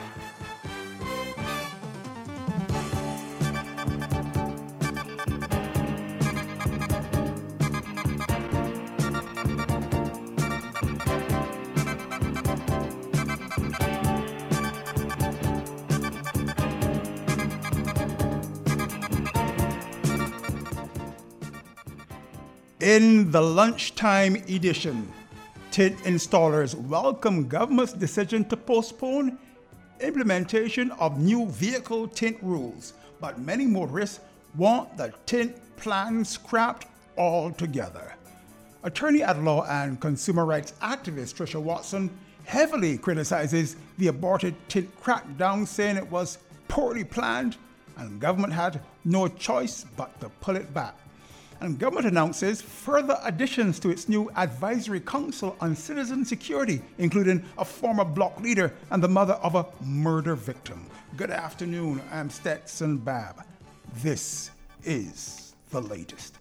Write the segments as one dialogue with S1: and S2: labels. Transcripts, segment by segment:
S1: In the lunchtime edition, tint installers welcome government's decision to postpone implementation of new vehicle tint rules, but many motorists want the tint plan scrapped altogether. Attorney at law and consumer rights activist Tricia Watson heavily criticizes the aborted tint crackdown, saying it was poorly planned and government had no choice but to pull it back. And government announces further additions to its new Advisory Council on Citizen Security, including a former bloc leader and the mother of a murder victim. Good afternoon, I'm Stetson Babb. This is the latest.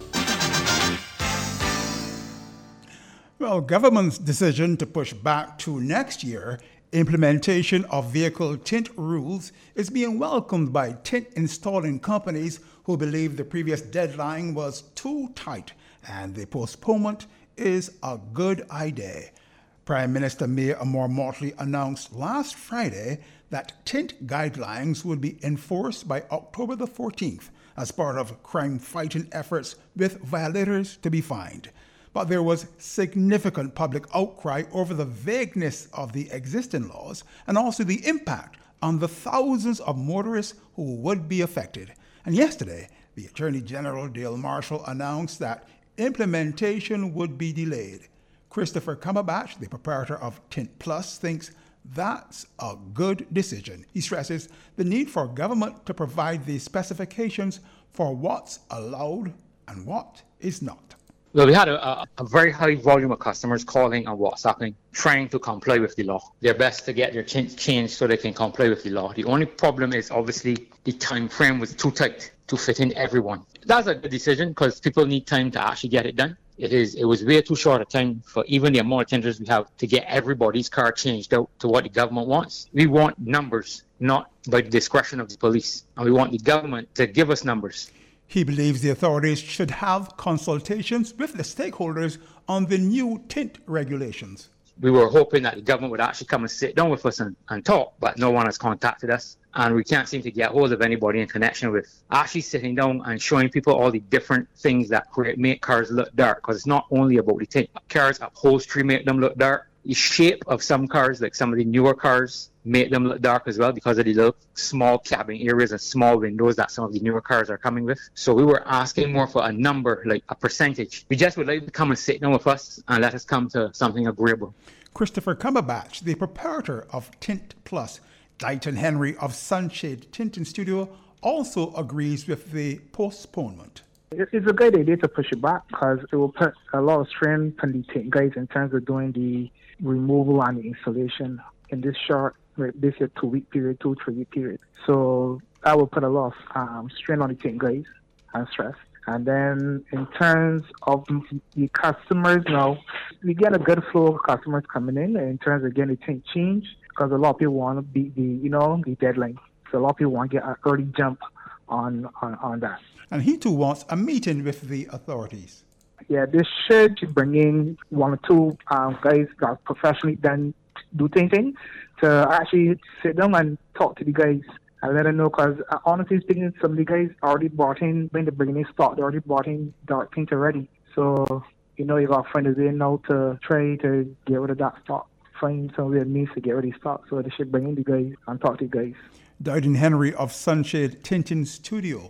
S1: Well, government's decision to push back to next year implementation of vehicle tint rules is being welcomed by tint installing companies who believe the previous deadline was too tight and the postponement is a good idea. Prime Minister Mayor Amor Mottley announced last Friday that tint guidelines would be enforced by October the 14th as part of crime-fighting efforts, with violators to be fined. But there was significant public outcry over the vagueness of the existing laws and also the impact on the thousands of motorists who would be affected. And yesterday, the Attorney General Dale Marshall announced that implementation would be delayed. Christopher Cumberbatch, the proprietor of Tint Plus, thinks that's a good decision. He stresses the need for government to provide the specifications for what's allowed and what is not.
S2: Well, we had a very high volume of customers calling and WhatsApping, trying to comply with the law. Their best to get their tint changed so they can comply with the law. The only problem is obviously the time frame was too tight to fit in everyone. That's a good decision because people need time to actually get it done. It was way too short a time for even the amount of tenders we have to get everybody's car changed out to what the government wants. We want numbers, not by the discretion of the police. And we want the government to give us numbers.
S1: He believes the authorities should have consultations with the stakeholders on the new tint regulations.
S2: We were hoping that the government would actually come and sit down with us and talk, but no one has contacted us. And we can't seem to get hold of anybody in connection with actually sitting down and showing people all the different things that make cars look dark. Because it's not only about the tint. Cars' upholstery make them look dark. The shape of some cars, like some of the newer cars, make them look dark as well because of the little small cabin areas and small windows that some of the newer cars are coming with. So we were asking more for a number, like a percentage. We just would like to come and sit down with us and let us come to something agreeable.
S1: Christopher Cumberbatch, the proprietor of Tint Plus, Dighton Henry of Sunshade Tinting Studio, also agrees with the postponement.
S3: It's a great idea to push it back because it will put a lot of strain on the tint guys in terms of doing the removal and the installation in this short, basically 2-week period, 2-3-week period. So that will put a lot of strain on the tint guys and stress. And then in terms of the customers now, we get a good flow of customers coming in terms of getting the tint changed because a lot of people want to beat the deadline. So a lot of people want to get an early jump on that.
S1: And he too wants a meeting with the authorities.
S3: Yeah, this should bring in 1 or 2 guys that are professionally done do tinting to actually sit down and talk to the guys and let them know. Because honestly speaking, some of the guys already bought in, when they're bringing in stock, they already bought in dark tint already. So, you got to find a way now to try to get rid of that stock. Find some way means to get rid of the stock. So they should bring in the guys and talk to the guys.
S1: Dighton Henry of Sunshade Tinting Studio.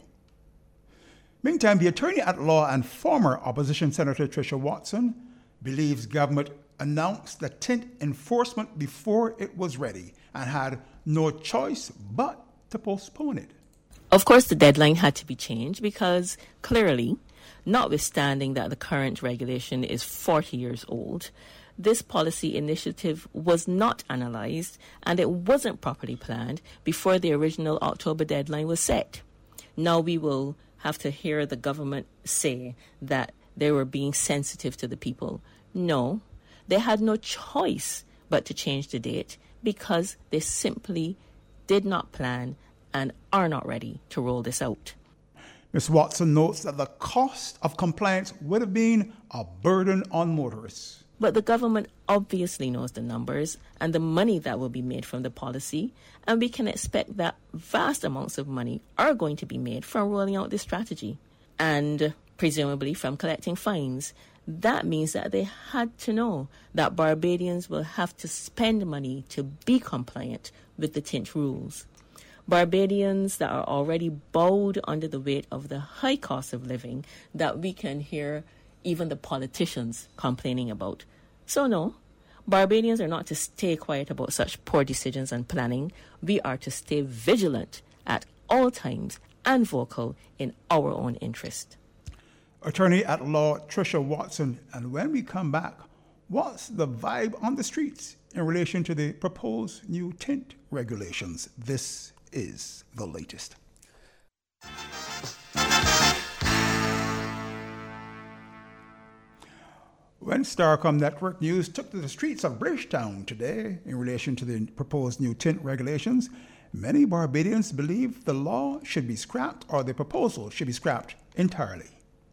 S1: Meantime, the attorney at law and former opposition Senator Tricia Watson believes government announced the tint enforcement before it was ready and had no choice but to postpone it.
S4: Of course, the deadline had to be changed because clearly, notwithstanding that the current regulation is 40 years old, this policy initiative was not analysed and it wasn't properly planned before the original October deadline was set. Now we will have to hear the government say that they were being sensitive to the people. No, they had no choice but to change the date because they simply did not plan and are not ready to roll this out.
S1: Ms. Watson notes that the cost of compliance would have been a burden on motorists.
S4: But the government obviously knows the numbers and the money that will be made from the policy, and we can expect that vast amounts of money are going to be made from rolling out this strategy, and presumably from collecting fines. That means that they had to know that Barbadians will have to spend money to be compliant with the tint rules. Barbadians that are already bowed under the weight of the high cost of living that we can hear even the politicians complaining about. So no, Barbadians are not to stay quiet about such poor decisions and planning. We are to stay vigilant at all times and vocal in our own interest.
S1: Attorney at law Tricia Watson, and when we come back, what's the vibe on the streets in relation to the proposed new tint regulations? This is the latest. When Starcom Network News took to the streets of Bridgetown today in relation to the proposed new tint regulations, many Barbadians believe the law should be scrapped or the proposal should be scrapped entirely.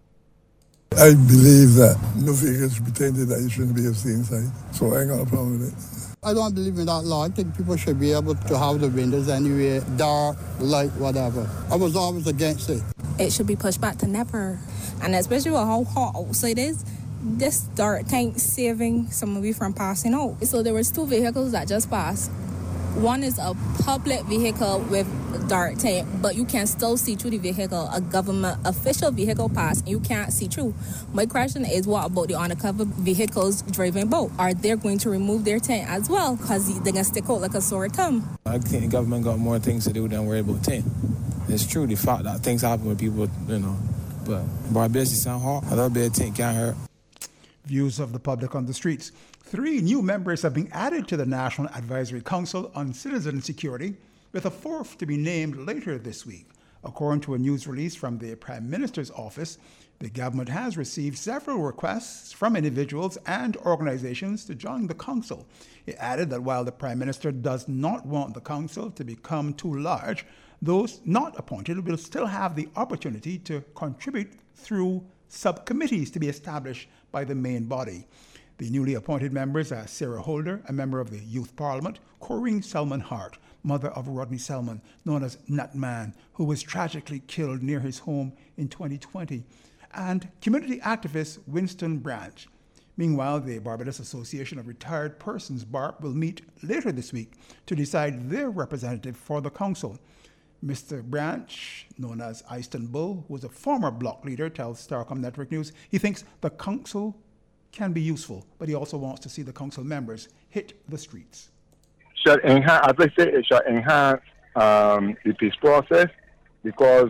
S5: I believe that no vehicle should be tinted, that you shouldn't be able to see inside. So I ain't got a problem with it.
S6: I don't believe in that law. I think people should be able to have the windows anyway, dark, light, whatever. I was always against it.
S7: It should be pushed back to never. And especially with how hot outside is, this dark tank saving some of you from passing out. So there was 2 vehicles that just passed. One is a public vehicle with dark tank, but you can still see through the vehicle. A government official vehicle passed, and you can't see through. My question is, what about the undercover vehicles driving boat? Are they going to remove their tent as well? Because they're going to stick out like a sore thumb.
S8: I think the government got more things to do than worry about tent. It's true, the fact that things happen with people, but Barbados sound hard. A little bit of tent can't hurt.
S1: Views of the public on the streets. 3 new members have been added to the National Advisory Council on Citizen Security, with a 4th to be named later this week. According to a news release from the Prime Minister's office, the government has received several requests from individuals and organizations to join the council. It added that while the Prime Minister does not want the council to become too large, those not appointed will still have the opportunity to contribute through subcommittees to be established by the main body. The newly appointed members are Sarah Holder, a member of the Youth Parliament, Corinne Selman Hart, mother of Rodney Selman, known as Nutman, who was tragically killed near his home in 2020, and community activist Winston Branch. Meanwhile, the Barbados Association of Retired Persons, BARP, will meet later this week to decide their representative for the council. Mr. Branch, known as Easton Bull, who was a former bloc leader, tells Starcom Network News he thinks the council can be useful, but he also wants to see the council members hit the streets.
S9: Should enhance, as I say, it should enhance the peace process, because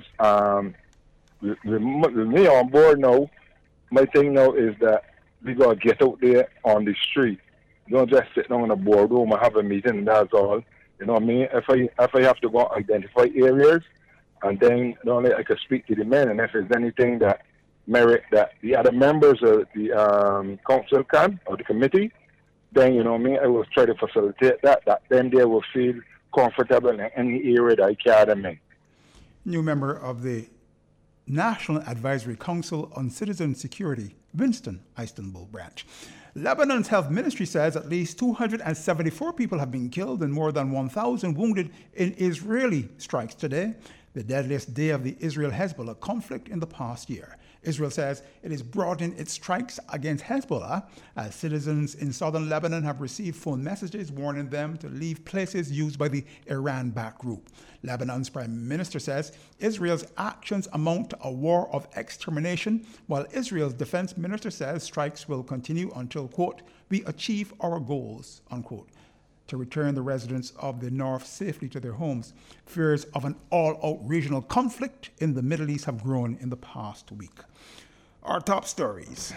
S9: with me on board now, my thing now is that we got to get out there on the street. Don't just sit down in a boardroom and have a meeting and that's all. You know what I mean? If I have to go identify areas, and then not only I can speak to the men, and if there's anything that merit that the other members of the council can, or the committee, then, you know what I mean, I will try to facilitate that then they will feel comfortable in any area that I carry them in.
S1: New member of the National Advisory Council on Citizen Security, Winston Easton Bull Branch. Lebanon's health ministry says at least 274 people have been killed and more than 1,000 wounded in Israeli strikes today, the deadliest day of the Israel-Hezbollah conflict in the past year. Israel says it is broadening its strikes against Hezbollah as citizens in southern Lebanon have received phone messages warning them to leave places used by the Iran-backed group. Lebanon's prime minister says Israel's actions amount to a war of extermination, while Israel's defense minister says strikes will continue until, quote, we achieve our goals, unquote, to return the residents of the north safely to their homes. Fears of an all-out regional conflict in the Middle East have grown in the past week. Our top stories.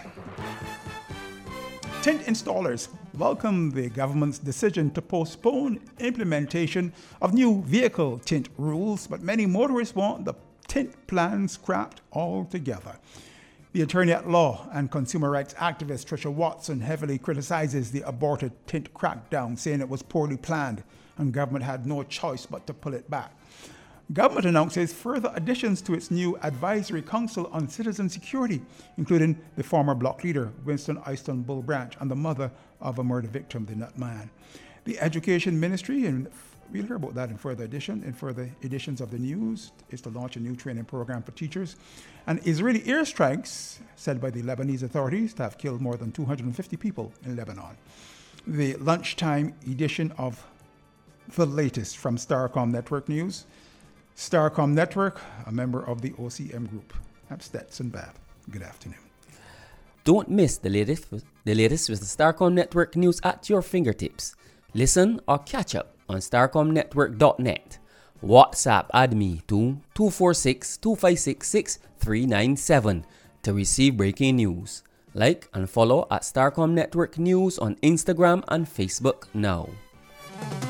S1: Tint installers welcome the government's decision to postpone implementation of new vehicle tint rules, but many motorists want the tint plan scrapped altogether. The attorney-at-law and consumer rights activist Tricia Watson heavily criticizes the aborted tint crackdown, saying it was poorly planned and government had no choice but to pull it back. Government announces further additions to its new Advisory Council on Citizen Security, including the former bloc leader, Winston Eyston Bull Branch, and the mother of a murder victim, the Nut Man. The Education Ministry, and we'll hear about that in further editions of the news, is to launch a new training program for teachers. And Israeli airstrikes, said by the Lebanese authorities, to have killed more than 250 people in Lebanon. The lunchtime edition of the latest from Starcom Network News. Starcom Network, a member of the OCM Group. I'm Stetson Babb. Good afternoon.
S10: Don't miss the latest with the Starcom Network News at your fingertips. Listen or catch up on starcomnetwork.net. WhatsApp add me to 246-256-6397 to receive breaking news. Like and follow at Starcom Network News on Instagram and Facebook now.